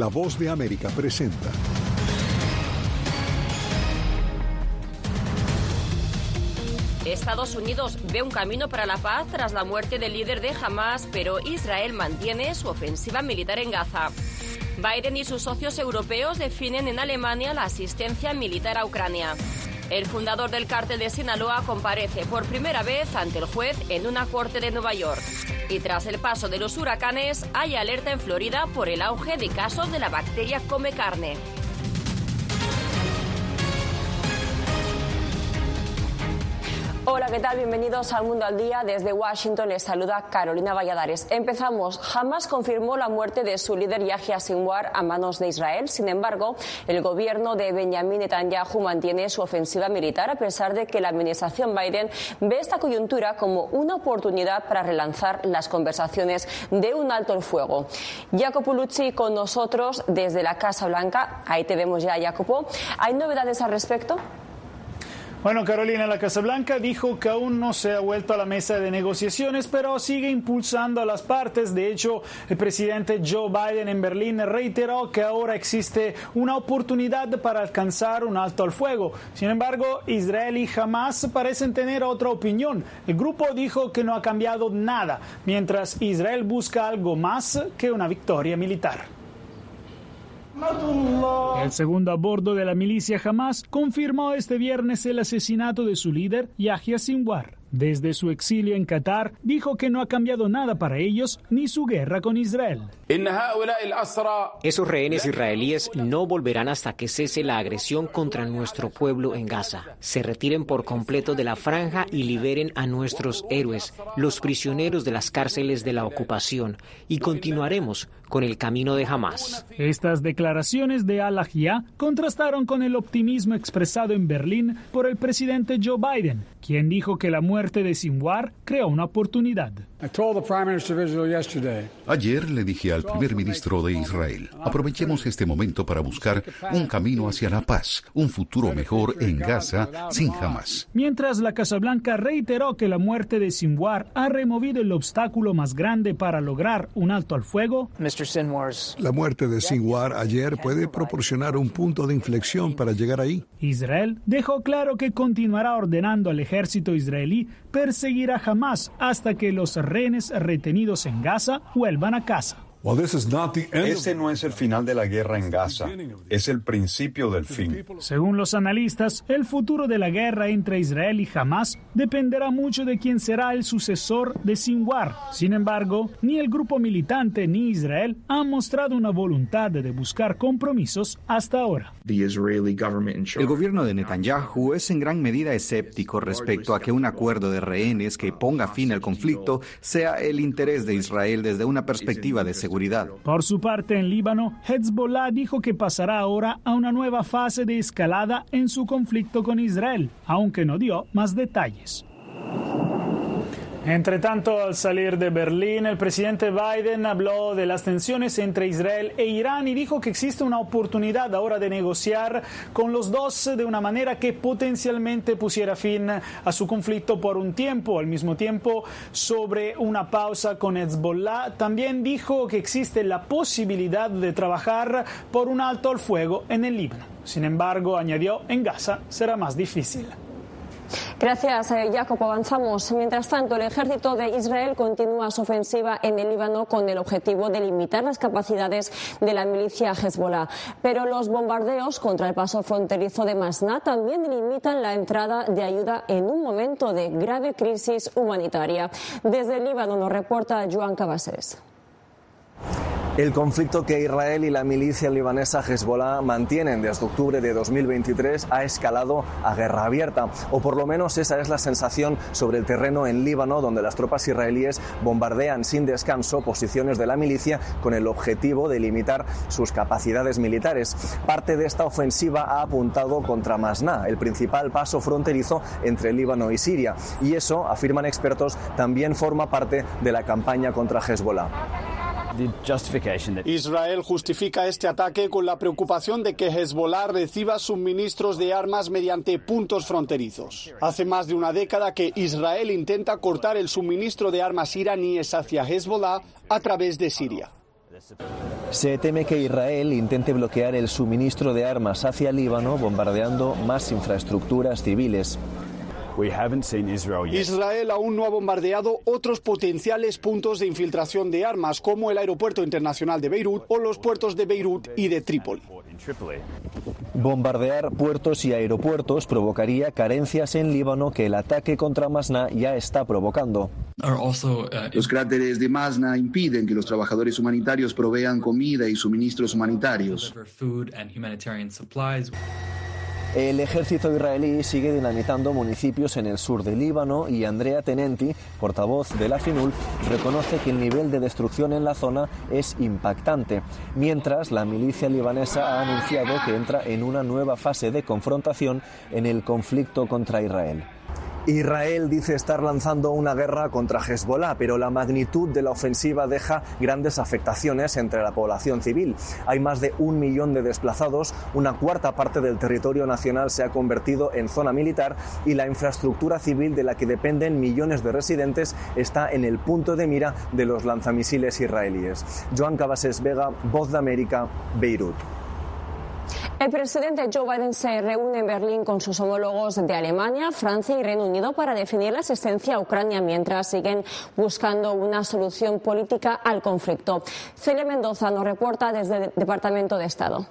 La Voz de América presenta. Estados Unidos ve un camino para la paz tras la muerte del líder de Hamás, pero Israel mantiene su ofensiva militar en Gaza. Biden y sus socios europeos definen en Alemania la asistencia militar a Ucrania. El fundador del cártel de Sinaloa comparece por primera vez ante el juez en una corte de Nueva York. Y tras el paso de los huracanes, hay alerta en Florida por el auge de casos de la bacteria come carne. Hola, ¿qué tal? Bienvenidos al Mundo al Día. Desde Washington les saluda Carolina Valladares. Empezamos. Hamás confirmó la muerte de su líder Yahya Sinwar a manos de Israel. Sin embargo, el gobierno de Benjamin Netanyahu mantiene su ofensiva militar a pesar de que la administración Biden ve esta coyuntura como una oportunidad para relanzar las conversaciones de un alto el fuego. Jacopo Luzzi con nosotros desde la Casa Blanca. Ahí te vemos ya, Jacopo. ¿Hay novedades al respecto? Bueno, Carolina, la Casa Blanca dijo que aún no se ha vuelto a la mesa de negociaciones, pero sigue impulsando a las partes. De hecho, el presidente Joe Biden en Berlín reiteró que ahora existe una oportunidad para alcanzar un alto al fuego. Sin embargo, Israel y Hamás parecen tener otra opinión. El grupo dijo que no ha cambiado nada, mientras Israel busca algo más que una victoria militar. El segundo a bordo de la milicia Hamás confirmó este viernes el asesinato de su líder, Yahya Sinwar. Desde su exilio en Qatar, dijo que no ha cambiado nada para ellos ni su guerra con Israel. Esos rehenes israelíes no volverán hasta que cese la agresión contra nuestro pueblo en Gaza. Se retiren por completo de la franja y liberen a nuestros héroes, los prisioneros de las cárceles de la ocupación, y continuaremos con el camino de Hamás. Estas declaraciones de Al-Ahya contrastaron con el optimismo expresado en Berlín por el presidente Joe Biden, quien dijo que la muerte de Sinwar creó una oportunidad. Ayer le dije al primer ministro de Israel, aprovechemos este momento para buscar un camino hacia la paz, un futuro mejor en Gaza sin Hamás. Mientras la Casa Blanca reiteró que la muerte de Sinwar ha removido el obstáculo más grande para lograr un alto al fuego, La muerte de Sinwar ayer puede proporcionar un punto de inflexión para llegar ahí. Israel dejó claro que continuará ordenando al ejército israelí perseguir a Hamás hasta que los rehenes retenidos en Gaza vuelvan a casa. Ese no es el final de la guerra en Gaza, es el principio del fin. Según los analistas, el futuro de la guerra entre Israel y Hamás dependerá mucho de quién será el sucesor de Sinwar. Sin embargo, ni el grupo militante ni Israel han mostrado una voluntad de buscar compromisos hasta ahora. El gobierno de Netanyahu es en gran medida escéptico respecto a que un acuerdo de rehenes que ponga fin al conflicto sea el interés de Israel desde una perspectiva de seguridad. Por su parte, en Líbano, Hezbollah dijo que pasará ahora a una nueva fase de escalada en su conflicto con Israel, aunque no dio más detalles. Entre tanto, al salir de Berlín, el presidente Biden habló de las tensiones entre Israel e Irán y dijo que existe una oportunidad ahora de negociar con los dos de una manera que potencialmente pusiera fin a su conflicto por un tiempo. Al mismo tiempo, sobre una pausa con Hezbollah, también dijo que existe la posibilidad de trabajar por un alto al fuego en el Líbano. Sin embargo, añadió, en Gaza será más difícil. Gracias, Jacopo. Avanzamos. Mientras tanto, el ejército de Israel continúa su ofensiva en el Líbano con el objetivo de limitar las capacidades de la milicia Hezbollah. Pero los bombardeos contra el paso fronterizo de Masná también limitan la entrada de ayuda en un momento de grave crisis humanitaria. Desde el Líbano nos reporta Joan Cabasés. El conflicto que Israel y la milicia libanesa Hezbollah mantienen desde octubre de 2023 ha escalado a guerra abierta, o por lo menos esa es la sensación sobre el terreno en Líbano, donde las tropas israelíes bombardean sin descanso posiciones de la milicia con el objetivo de limitar sus capacidades militares. Parte de esta ofensiva ha apuntado contra Masná, el principal paso fronterizo entre Líbano y Siria, y eso, afirman expertos, también forma parte de la campaña contra Hezbollah. Israel justifica este ataque con la preocupación de que Hezbollah reciba suministros de armas mediante puntos fronterizos. Hace más de una década que Israel intenta cortar el suministro de armas iraníes hacia Hezbollah a través de Siria. Se teme que Israel intente bloquear el suministro de armas hacia Líbano, bombardeando más infraestructuras civiles. Israel aún no ha bombardeado otros potenciales puntos de infiltración de armas, como el aeropuerto internacional de Beirut o los puertos de Beirut y de Trípoli. Bombardear puertos y aeropuertos provocaría carencias en Líbano que el ataque contra Masná ya está provocando. Los cráteres de Masná impiden que los trabajadores humanitarios provean comida y suministros humanitarios. El ejército israelí sigue dinamitando municipios en el sur de Líbano y Andrea Tenenti, portavoz de la FINUL, reconoce que el nivel de destrucción en la zona es impactante, mientras la milicia libanesa ha anunciado que entra en una nueva fase de confrontación en el conflicto contra Israel. Israel dice estar lanzando una guerra contra Hezbollah, pero la magnitud de la ofensiva deja grandes afectaciones entre la población civil. Hay más de 1 millón de desplazados, una cuarta parte del territorio nacional se ha convertido en zona militar y la infraestructura civil de la que dependen millones de residentes está en el punto de mira de los lanzamisiles israelíes. Joan Cabasés Vega, Voz de América, Beirut. El presidente Joe Biden se reúne en Berlín con sus homólogos de Alemania, Francia y Reino Unido para definir la asistencia a Ucrania mientras siguen buscando una solución política al conflicto. Celia Mendoza nos reporta desde el Departamento de Estado.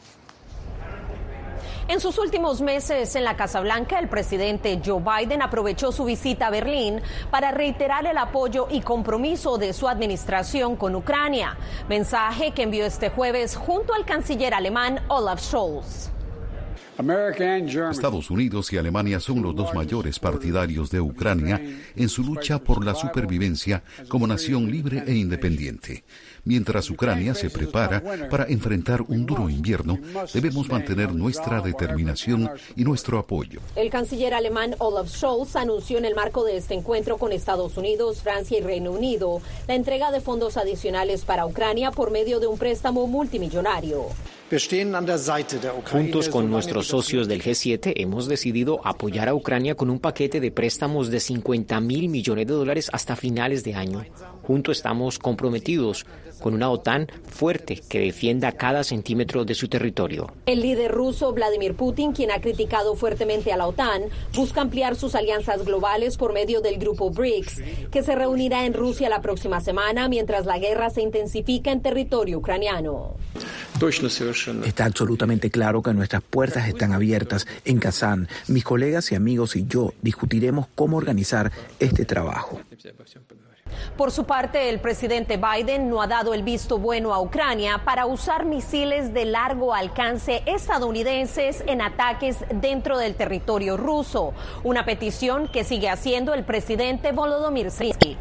En sus últimos meses en la Casa Blanca, el presidente Joe Biden aprovechó su visita a Berlín para reiterar el apoyo y compromiso de su administración con Ucrania, mensaje que envió este jueves junto al canciller alemán Olaf Scholz. Estados Unidos y Alemania son los dos mayores partidarios de Ucrania en su lucha por la supervivencia como nación libre e independiente. Mientras Ucrania se prepara para enfrentar un duro invierno, debemos mantener nuestra determinación y nuestro apoyo. El canciller alemán Olaf Scholz anunció en el marco de este encuentro con Estados Unidos, Francia y Reino Unido la entrega de fondos adicionales para Ucrania por medio de un préstamo multimillonario. Juntos con nuestros socios del G7 hemos decidido apoyar a Ucrania con un paquete de préstamos de $50.000 millones hasta finales de año. Juntos estamos comprometidos con una OTAN fuerte que defienda cada centímetro de su territorio. El líder ruso Vladimir Putin, quien ha criticado fuertemente a la OTAN, busca ampliar sus alianzas globales por medio del grupo BRICS, que se reunirá en Rusia la próxima semana mientras la guerra se intensifica en territorio ucraniano. Está absolutamente claro que nuestras puertas están abiertas en Kazán. Mis colegas y amigos y yo discutiremos cómo organizar este trabajo. Por su parte, el presidente Biden no ha dado el visto bueno a Ucrania para usar misiles de largo alcance estadounidenses en ataques dentro del territorio ruso, una petición que sigue haciendo el presidente Volodymyr Zelensky.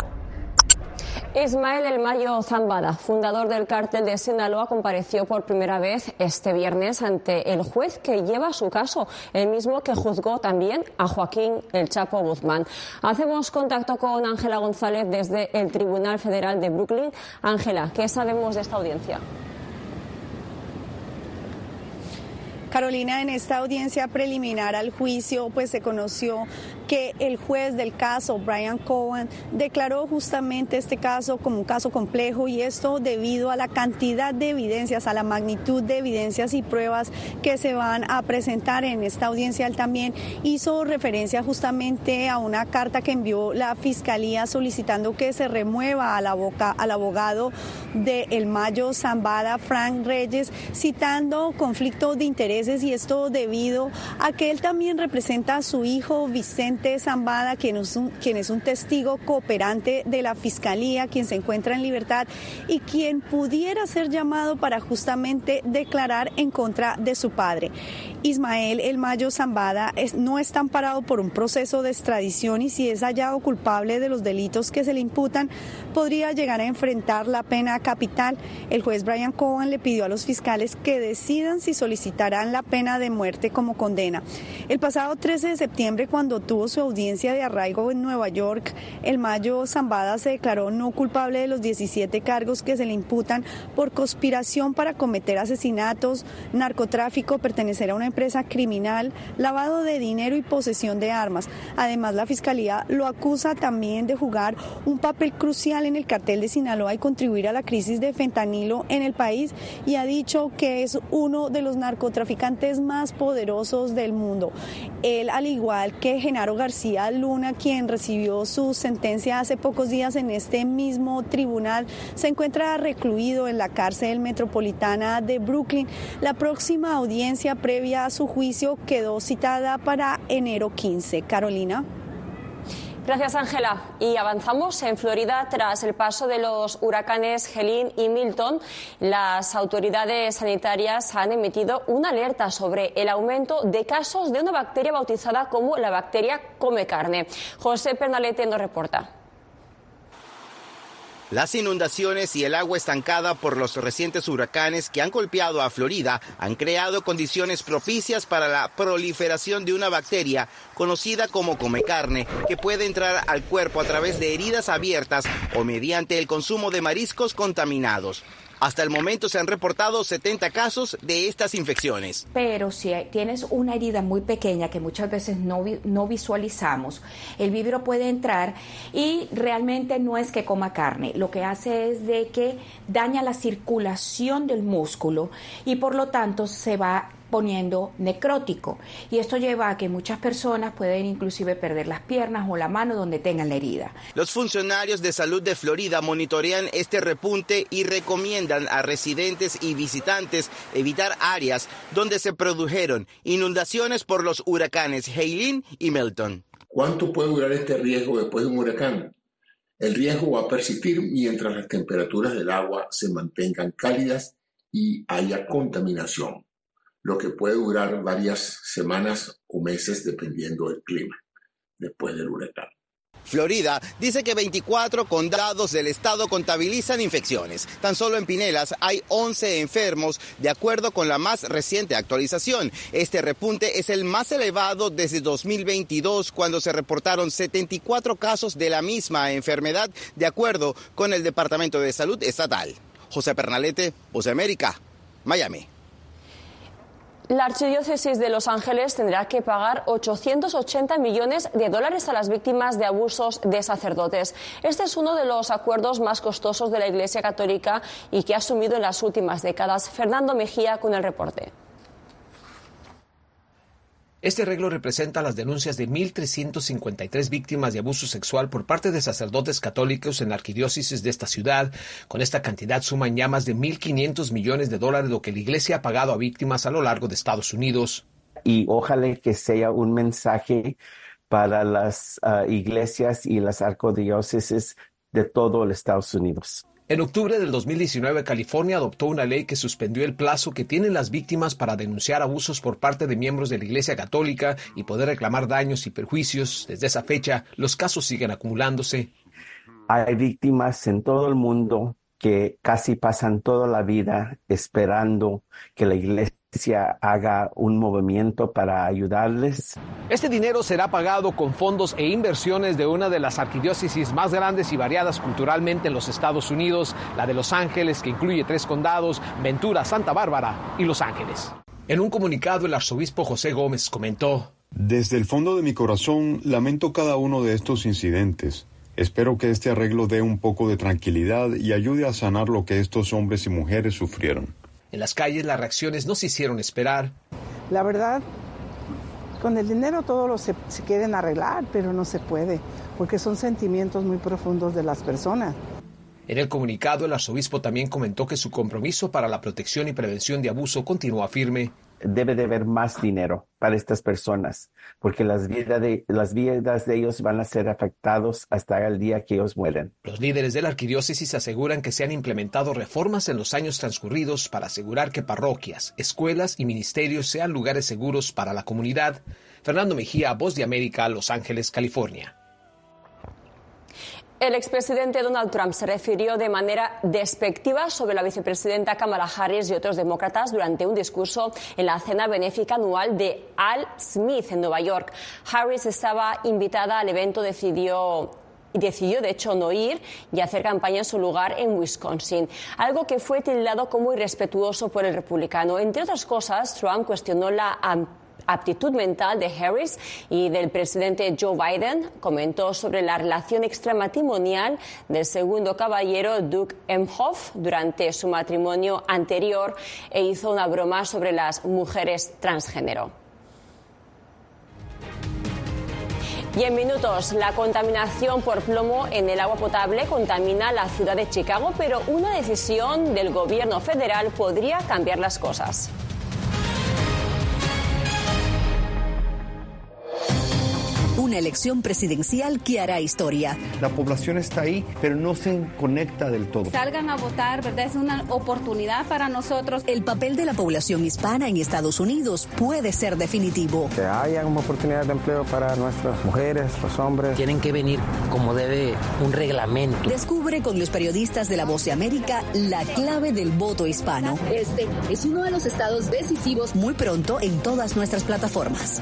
Ismael El Mayo Zambada, fundador del cártel de Sinaloa, compareció por primera vez este viernes ante el juez que lleva su caso, el mismo que juzgó también a Joaquín El Chapo Guzmán. Hacemos contacto con Ángela González desde el Tribunal Federal de Brooklyn. Ángela, ¿qué sabemos de esta audiencia? Carolina, en esta audiencia preliminar al juicio, pues se conoció que el juez del caso, Brian Cohen, declaró justamente este caso como un caso complejo, y esto debido a la cantidad de evidencias, a la magnitud de evidencias y pruebas que se van a presentar en esta audiencia. Él también hizo referencia justamente a una carta que envió la Fiscalía solicitando que se remueva al abogado de El Mayo Zambada, Frank Reyes, citando conflicto de intereses, y esto debido a que él también representa a su hijo Vicente Zambada, quien es un testigo cooperante de la Fiscalía, quien se encuentra en libertad y quien pudiera ser llamado para justamente declarar en contra de su padre. Ismael El Mayo Zambada no está amparado por un proceso de extradición, y si es hallado culpable de los delitos que se le imputan, podría llegar a enfrentar la pena capital. El juez Brian Cohen le pidió a los fiscales que decidan si solicitarán tendrán la pena de muerte como condena. El pasado 13 de septiembre, cuando tuvo su audiencia de arraigo en Nueva York, el mayo Zambada se declaró no culpable de los 17 cargos que se le imputan por conspiración para cometer asesinatos, narcotráfico, pertenecer a una empresa criminal, lavado de dinero y posesión de armas. Además, la Fiscalía lo acusa también de jugar un papel crucial en el cartel de Sinaloa y contribuir a la crisis de fentanilo en el país, y ha dicho que es uno de los narcotraficantes más poderosos del mundo. Él, al igual que Genaro García Luna, quien recibió su sentencia hace pocos días en este mismo tribunal, se encuentra recluido en la cárcel metropolitana de Brooklyn. La próxima audiencia previa a su juicio quedó citada para enero 15. Carolina. Gracias, Ángela. Y avanzamos en Florida. Tras el paso de los huracanes Helene y Milton, las autoridades sanitarias han emitido una alerta sobre el aumento de casos de una bacteria bautizada como la bacteria come carne. José Pernalete nos reporta. Las inundaciones y el agua estancada por los recientes huracanes que han golpeado a Florida han creado condiciones propicias para la proliferación de una bacteria conocida como comecarne, que puede entrar al cuerpo a través de heridas abiertas o mediante el consumo de mariscos contaminados. Hasta el momento se han reportado 70 casos de estas infecciones. Pero si tienes una herida muy pequeña que muchas veces no visualizamos, el víbero puede entrar y realmente no es que coma carne. Lo que hace es de que daña la circulación del músculo y por lo tanto se va poniendo necrótico, y esto lleva a que muchas personas pueden inclusive perder las piernas o la mano donde tengan la herida. Los funcionarios de salud de Florida monitorean este repunte y recomiendan a residentes y visitantes evitar áreas donde se produjeron inundaciones por los huracanes Helene y Milton. ¿Cuánto puede durar este riesgo después de un huracán? El riesgo va a persistir mientras las temperaturas del agua se mantengan cálidas y haya contaminación, lo que puede durar varias semanas o meses dependiendo del clima después del huracán. Florida dice que 24 condados del estado contabilizan infecciones. Tan solo en Pinellas hay 11 enfermos, de acuerdo con la más reciente actualización. Este repunte es el más elevado desde 2022, cuando se reportaron 74 casos de la misma enfermedad, de acuerdo con el Departamento de Salud Estatal. José Pernalete, Voz de América, Miami. La Archidiócesis de Los Ángeles tendrá que pagar $880 millones a las víctimas de abusos de sacerdotes. Este es uno de los acuerdos más costosos de la Iglesia Católica y que ha asumido en las últimas décadas. Fernando Mejía con el reporte. Este arreglo representa las denuncias de 1.353 víctimas de abuso sexual por parte de sacerdotes católicos en la arquidiócesis de esta ciudad. Con esta cantidad suman ya más de $1.500 millones, lo que la Iglesia ha pagado a víctimas a lo largo de Estados Unidos. Y ojalá que sea un mensaje para las iglesias y las arquidiócesis de todo los Estados Unidos. En octubre del 2019, California adoptó una ley que suspendió el plazo que tienen las víctimas para denunciar abusos por parte de miembros de la Iglesia Católica y poder reclamar daños y perjuicios. Desde esa fecha, los casos siguen acumulándose. Hay víctimas en todo el mundo que casi pasan toda la vida esperando que la Iglesia haga un movimiento para ayudarles. Este dinero será pagado con fondos e inversiones de una de las arquidiócesis más grandes y variadas culturalmente en los Estados Unidos, la de Los Ángeles, que incluye 3 condados, Ventura, Santa Bárbara y Los Ángeles. En un comunicado, el arzobispo José Gómez comentó: Desde el fondo de mi corazón lamento cada uno de estos incidentes. Espero que este arreglo dé un poco de tranquilidad y ayude a sanar lo que estos hombres y mujeres sufrieron. En las calles las reacciones no se hicieron esperar. La verdad, con el dinero todo se quieren arreglar, pero no se puede, porque son sentimientos muy profundos de las personas. En el comunicado, el arzobispo también comentó que su compromiso para la protección y prevención de abuso continúa firme. Debe de haber más dinero para estas personas, porque las vidas de ellos van a ser afectados hasta el día que ellos mueren. Los líderes de la arquidiócesis aseguran que se han implementado reformas en los años transcurridos para asegurar que parroquias, escuelas y ministerios sean lugares seguros para la comunidad. Fernando Mejía, Voz de América, Los Ángeles, California. El expresidente Donald Trump se refirió de manera despectiva sobre la vicepresidenta Kamala Harris y otros demócratas durante un discurso en la cena benéfica anual de Al Smith en Nueva York. Harris estaba invitada al evento, decidió de hecho no ir y hacer campaña en su lugar en Wisconsin, algo que fue tildado como irrespetuoso por el republicano. Entre otras cosas, Trump cuestionó la aptitud mental de Harris y del presidente Joe Biden. Comentó sobre la relación extramatrimonial del segundo caballero Doug Emhoff durante su matrimonio anterior e hizo una broma sobre las mujeres transgénero. Y en minutos, la contaminación por plomo en el agua potable contamina la ciudad de Chicago, pero una decisión del gobierno federal podría cambiar las cosas. Una elección presidencial que hará historia. La población está ahí, pero no se conecta del todo. Salgan a votar, ¿verdad? Es una oportunidad para nosotros. El papel de la población hispana en Estados Unidos puede ser definitivo. Que haya una oportunidad de empleo para nuestras mujeres, los hombres. Tienen que venir como debe un reglamento. Descubre con los periodistas de La Voz de América la clave del voto hispano. Este es uno de los estados decisivos. Muy pronto en todas nuestras plataformas.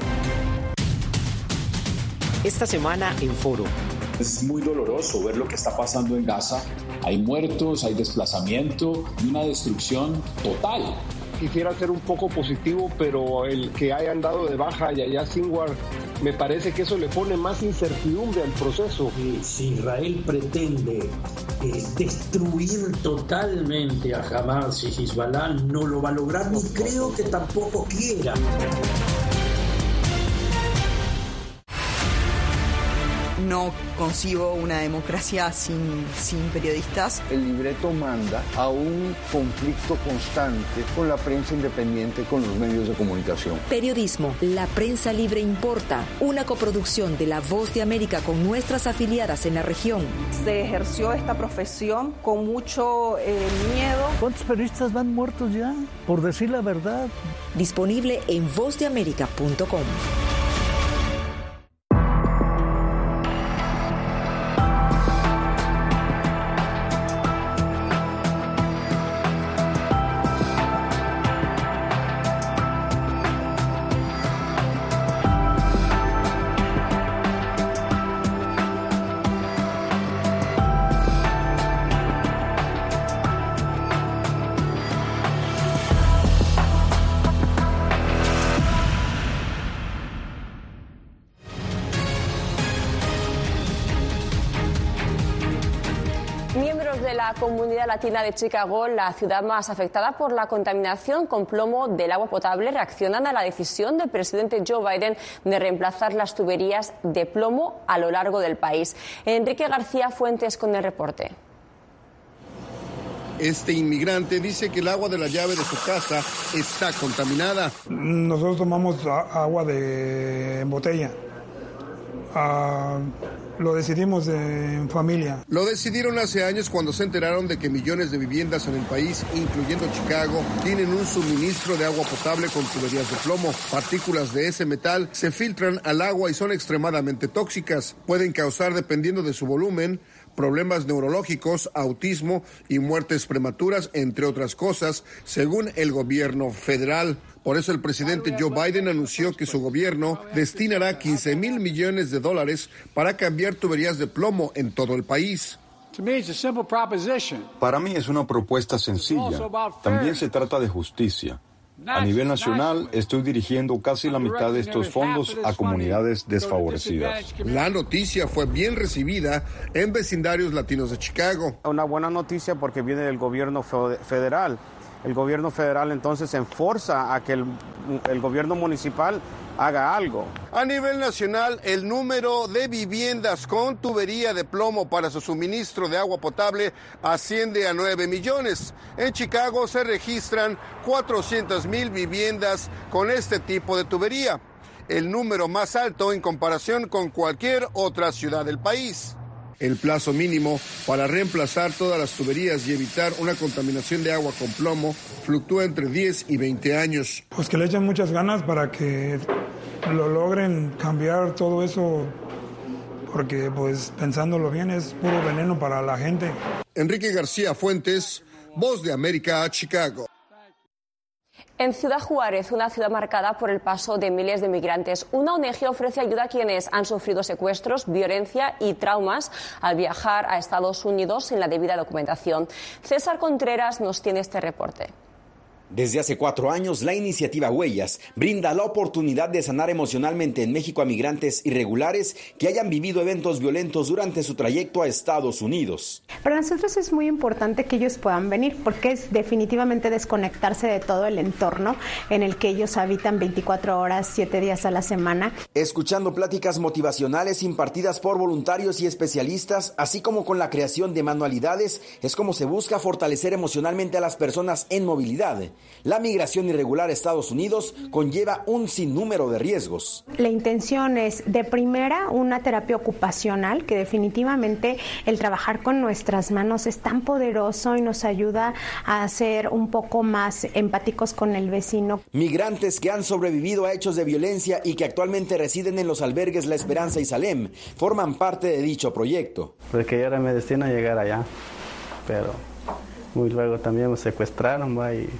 Esta semana en Foro. Es muy doloroso ver lo que está pasando en Gaza. Hay muertos, hay desplazamiento y una destrucción total. Quisiera ser un poco positivo, pero el que hayan dado de baja a Yahya Sinwar, me parece que eso le pone más incertidumbre al proceso. Si Israel pretende destruir totalmente a Hamas y Hezbollah, no lo va a lograr, ni creo que tampoco quiera. No concibo una democracia sin periodistas. El libreto manda a un conflicto constante con la prensa independiente, con los medios de comunicación. Periodismo, la prensa libre importa. Una coproducción de La Voz de América con nuestras afiliadas en la región. Se ejerció esta profesión con mucho miedo. ¿Cuántos periodistas van muertos ya? Por decir la verdad. Disponible en vozdeamerica.com. Miembros de la comunidad latina de Chicago, la ciudad más afectada por la contaminación con plomo del agua potable, reaccionan a la decisión del presidente Joe Biden de reemplazar las tuberías de plomo a lo largo del país. Enrique García Fuentes con el reporte. Este inmigrante dice que el agua de la llave de su casa está contaminada. Nosotros tomamos agua en botella. Lo decidimos en familia. Lo decidieron hace años cuando se enteraron de que millones de viviendas en el país, incluyendo Chicago, tienen un suministro de agua potable con tuberías de plomo. Partículas de ese metal se filtran al agua y son extremadamente tóxicas. Pueden causar, dependiendo de su volumen, problemas neurológicos, autismo y muertes prematuras, entre otras cosas, según el gobierno federal. Por eso el presidente Joe Biden anunció que su gobierno destinará $15 mil millones para cambiar tuberías de plomo en todo el país. Para mí es una propuesta sencilla. También se trata de justicia. A nivel nacional, estoy dirigiendo casi la mitad de estos fondos a comunidades desfavorecidas. La noticia fue bien recibida en vecindarios latinos de Chicago. Una buena noticia porque viene del gobierno federal. El gobierno federal entonces enforza a que el gobierno municipal haga algo. A nivel nacional, el número de viviendas con tubería de plomo para su suministro de agua potable asciende a 9 millones. En Chicago se registran 400,000 viviendas con este tipo de tubería, el número más alto en comparación con cualquier otra ciudad del país. El plazo mínimo para reemplazar todas las tuberías y evitar una contaminación de agua con plomo fluctúa entre 10 y 20 años. Pues que le echen muchas ganas para que lo logren cambiar todo eso porque pues pensándolo bien es puro veneno para la gente. Enrique García Fuentes, Voz de América, Chicago. En Ciudad Juárez, una ciudad marcada por el paso de miles de migrantes, una ONG ofrece ayuda a quienes han sufrido secuestros, violencia y traumas al viajar a Estados Unidos sin la debida documentación. César Contreras nos tiene este reporte. Desde hace 4 años, la iniciativa Huellas brinda la oportunidad de sanar emocionalmente en México a migrantes irregulares que hayan vivido eventos violentos durante su trayecto a Estados Unidos. Para nosotros es muy importante que ellos puedan venir porque es definitivamente desconectarse de todo el entorno en el que ellos habitan 24 horas, 7 días a la semana. Escuchando pláticas motivacionales impartidas por voluntarios y especialistas, así como con la creación de manualidades, es como se busca fortalecer emocionalmente a las personas en movilidad. La migración irregular a Estados Unidos conlleva un sinnúmero de riesgos. La intención es, de primera, una terapia ocupacional, que definitivamente el trabajar con nuestras manos es tan poderoso y nos ayuda a ser un poco más empáticos con el vecino. Migrantes que han sobrevivido a hechos de violencia y que actualmente residen en los albergues La Esperanza y Salem forman parte de dicho proyecto. Porque ya era mi destino llegar allá, pero muy luego también me secuestraron, y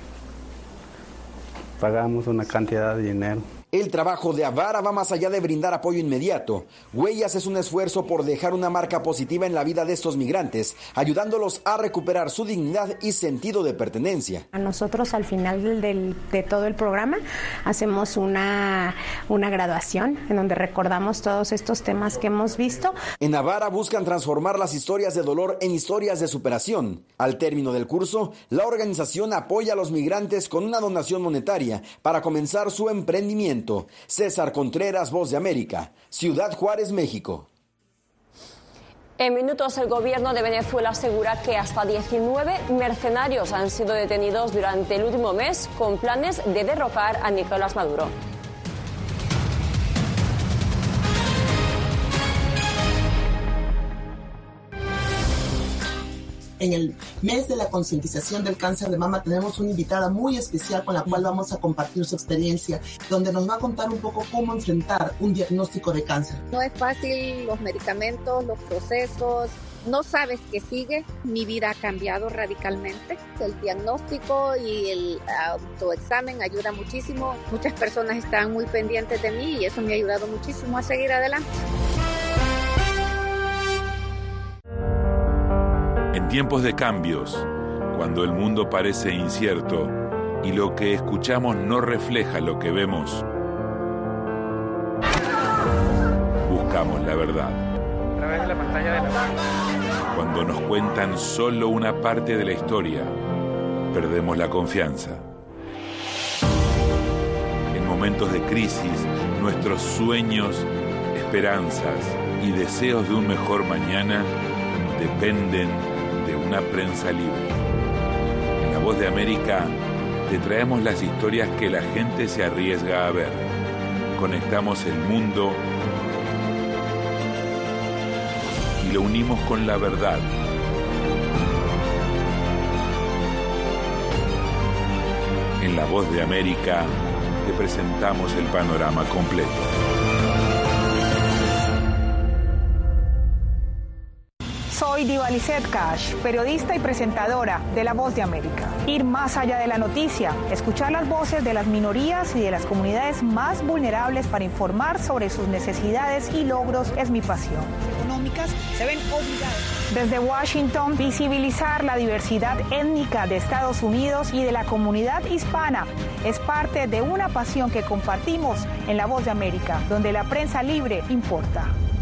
pagamos una cantidad de dinero. El trabajo de Avara va más allá de brindar apoyo inmediato. Huellas es un esfuerzo por dejar una marca positiva en la vida de estos migrantes, ayudándolos a recuperar su dignidad y sentido de pertenencia. A nosotros al final de todo el programa hacemos una graduación en donde recordamos todos estos temas que hemos visto. En Avara buscan transformar las historias de dolor en historias de superación. Al término del curso, la organización apoya a los migrantes con una donación monetaria para comenzar su emprendimiento. César Contreras, Voz de América, Ciudad Juárez, México. En minutos, el gobierno de Venezuela asegura que hasta 19 mercenarios han sido detenidos durante el último mes con planes de derrocar a Nicolás Maduro. En el mes de la concientización del cáncer de mama tenemos una invitada muy especial con la cual vamos a compartir su experiencia, donde nos va a contar un poco cómo enfrentar un diagnóstico de cáncer. No es fácil, los medicamentos, los procesos, no sabes qué sigue. Mi vida ha cambiado radicalmente. El diagnóstico y el autoexamen ayuda muchísimo. Muchas personas están muy pendientes de mí y eso me ha ayudado muchísimo a seguir adelante. En tiempos de cambios, cuando el mundo parece incierto y lo que escuchamos no refleja lo que vemos, buscamos la verdad. A través de la pantalla de la... Cuando nos cuentan solo una parte de la historia, perdemos la confianza. En momentos de crisis, nuestros sueños, esperanzas y deseos de un mejor mañana dependen de una prensa libre. En La Voz de América te traemos las historias que la gente se arriesga a ver. Conectamos el mundo y lo unimos con la verdad. En La Voz de América te presentamos el panorama completo. Soy Diva Lizeth Cash, periodista y presentadora de La Voz de América. Ir más allá de la noticia, escuchar las voces de las minorías y de las comunidades más vulnerables para informar sobre sus necesidades y logros es mi pasión. Económicas se ven obligadas. Desde Washington, visibilizar la diversidad étnica de Estados Unidos y de la comunidad hispana es parte de una pasión que compartimos en La Voz de América, donde la prensa libre importa.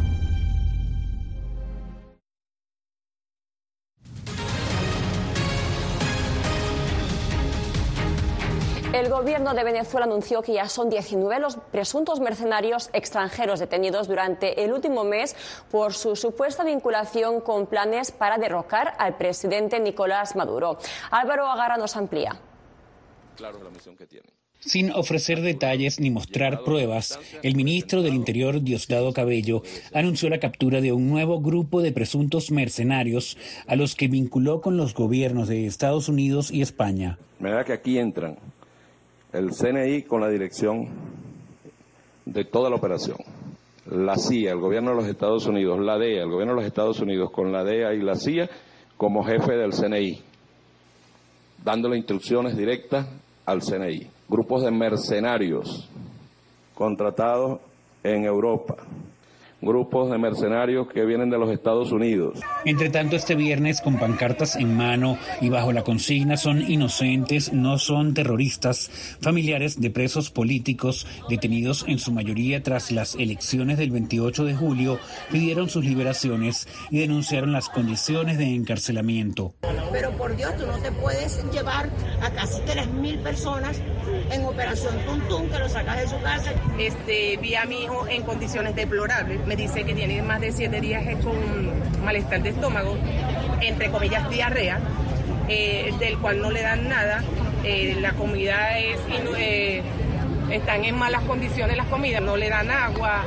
El gobierno de Venezuela anunció que ya son 19 los presuntos mercenarios extranjeros detenidos durante el último mes por su supuesta vinculación con planes para derrocar al presidente Nicolás Maduro. Álvaro Agarra nos amplía. Claro, la misión que tienen. Sin ofrecer detalles ni mostrar pruebas, el ministro del Interior, Diosdado Cabello, anunció la captura de un nuevo grupo de presuntos mercenarios a los que vinculó con los gobiernos de Estados Unidos y España. De manera que aquí entran el CNI con la dirección de toda la operación, la CIA, el gobierno de los Estados Unidos, la DEA, el gobierno de los Estados Unidos con la DEA y la CIA como jefe del CNI, dándole instrucciones directas al CNI. Grupos de mercenarios contratados en Europa, grupos de mercenarios que vienen de los Estados Unidos. Entre tanto, este viernes, con pancartas en mano y bajo la consigna "son inocentes, no son terroristas", familiares de presos políticos detenidos en su mayoría tras las elecciones del 28 de julio pidieron sus liberaciones y denunciaron las condiciones de encarcelamiento. Pero por Dios, tú no te puedes llevar a casi 3.000 personas en Operación Tuntún, que lo sacas de su casa. Vi a mi hijo en condiciones deplorables. Me dice que tiene más de 7 días con malestar de estómago, entre comillas diarrea, del cual no le dan nada. La comida están en malas condiciones las comidas, no le dan agua,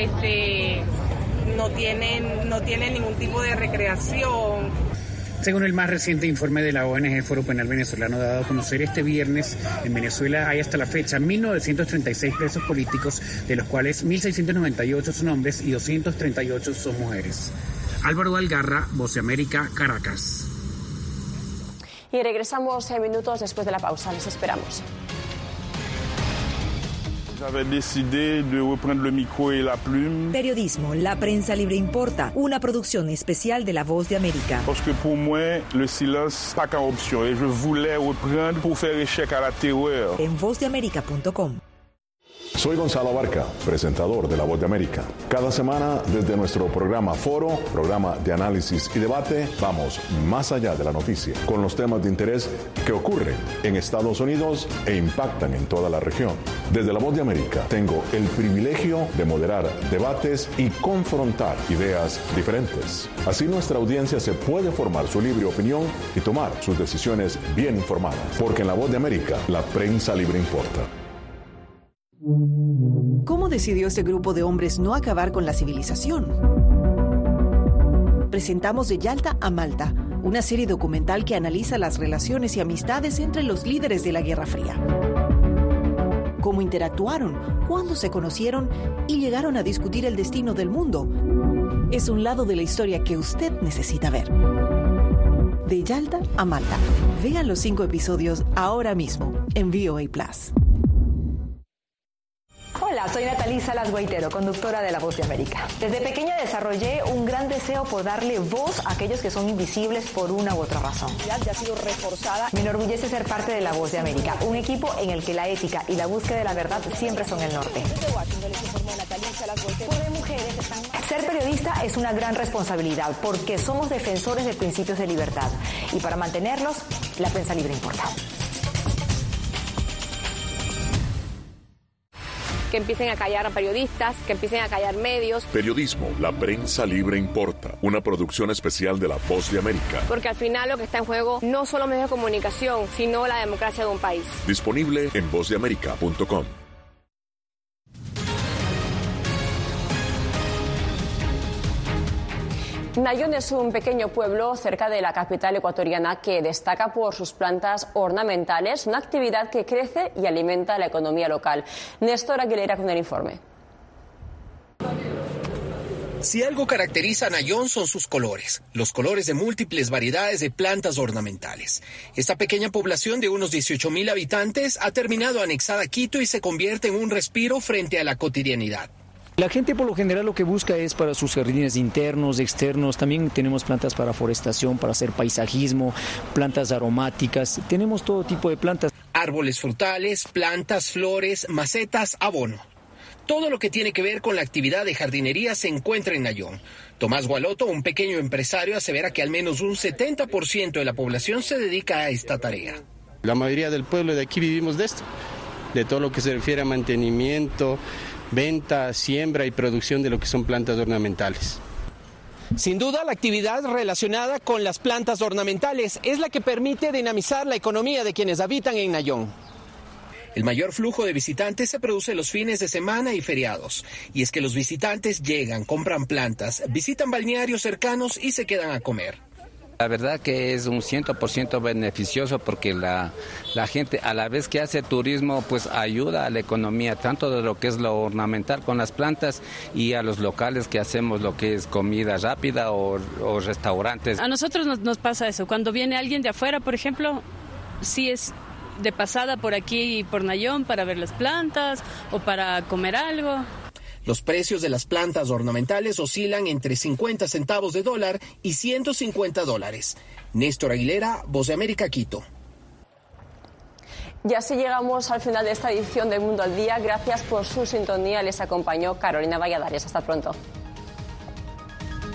no tienen ningún tipo de recreación. Según el más reciente informe de la ONG Foro Penal Venezolano dado a conocer este viernes, en Venezuela hay hasta la fecha 1.936 presos políticos, de los cuales 1.698 son hombres y 238 son mujeres. Álvaro Algarra, Voz de América, Caracas. Y regresamos en minutos después de la pausa. Les esperamos. Periodismo, la prensa libre importa, una producción especial de La Voz de América. Porque pour moi, le silence pas qu'une option et je voulais reprendre pour faire échec à la terreur. En vozdeamerica.com. Soy Gonzalo Abarca, presentador de La Voz de América. Cada semana, desde nuestro programa Foro, programa de análisis y debate, vamos más allá de la noticia, con los temas de interés que ocurren en Estados Unidos e impactan en toda la región. Desde La Voz de América, tengo el privilegio de moderar debates y confrontar ideas diferentes. Así nuestra audiencia se puede formar su libre opinión y tomar sus decisiones bien informadas. Porque en La Voz de América, la prensa libre importa. ¿Cómo decidió este grupo de hombres no acabar con la civilización? Presentamos De Yalta a Malta, una serie documental que analiza las relaciones y amistades entre los líderes de la Guerra Fría. Cómo interactuaron, cuándo se conocieron y llegaron a discutir el destino del mundo. Es un lado de la historia que usted necesita ver. De Yalta a Malta. Vean los 5 episodios ahora mismo en VOA Plus. Hola, soy Natalí Salas Guaitero, conductora de La Voz de América. Desde pequeña desarrollé un gran deseo por darle voz a aquellos que son invisibles por una u otra razón. Ya ha sido reforzada. Me enorgullece ser parte de La Voz de América, un equipo en el que la ética y la búsqueda de la verdad siempre son el norte. Desde Washington les informó Natalí Salas Guaitero. Ser periodista es una gran responsabilidad porque somos defensores de principios de libertad y para mantenerlos, la prensa libre importa. Que empiecen a callar a periodistas, que empiecen a callar medios. Periodismo, la prensa libre importa. Una producción especial de La Voz de América. Porque al final lo que está en juego no solo medios de comunicación, sino la democracia de un país. Disponible en vozdeamerica.com. Nayón es un pequeño pueblo cerca de la capital ecuatoriana que destaca por sus plantas ornamentales, una actividad que crece y alimenta la economía local. Néstor Aguilera con el informe. Si algo caracteriza a Nayón son sus colores, los colores de múltiples variedades de plantas ornamentales. Esta pequeña población de unos 18,000 habitantes ha terminado anexada a Quito y se convierte en un respiro frente a la cotidianidad. La gente por lo general lo que busca es para sus jardines internos, externos, también tenemos plantas para forestación, para hacer paisajismo, plantas aromáticas, tenemos todo tipo de plantas. Árboles frutales, plantas, flores, macetas, abono. Todo lo que tiene que ver con la actividad de jardinería se encuentra en Nayón. Tomás Gualoto, un pequeño empresario, asevera que al menos un 70% de la población se dedica a esta tarea. La mayoría del pueblo de aquí vivimos de esto, de todo lo que se refiere a mantenimiento, venta, siembra y producción de lo que son plantas ornamentales. Sin duda, la actividad relacionada con las plantas ornamentales es la que permite dinamizar la economía de quienes habitan en Nayón. El mayor flujo de visitantes se produce los fines de semana y feriados. Y es que los visitantes llegan, compran plantas, visitan balnearios cercanos y se quedan a comer. La verdad que es un 100% beneficioso porque la gente a la vez que hace turismo pues ayuda a la economía, tanto de lo que es lo ornamental con las plantas y a los locales que hacemos lo que es comida rápida o restaurantes. A nosotros nos pasa eso, cuando viene alguien de afuera, por ejemplo, sí es de pasada por aquí y por Nayón para ver las plantas o para comer algo. Los precios de las plantas ornamentales oscilan entre 50 centavos de dólar y $150. Néstor Aguilera, Voz de América, Quito. Y así llegamos al final de esta edición de Mundo al Día. Gracias por su sintonía. Les acompañó Carolina Valladares. Hasta pronto.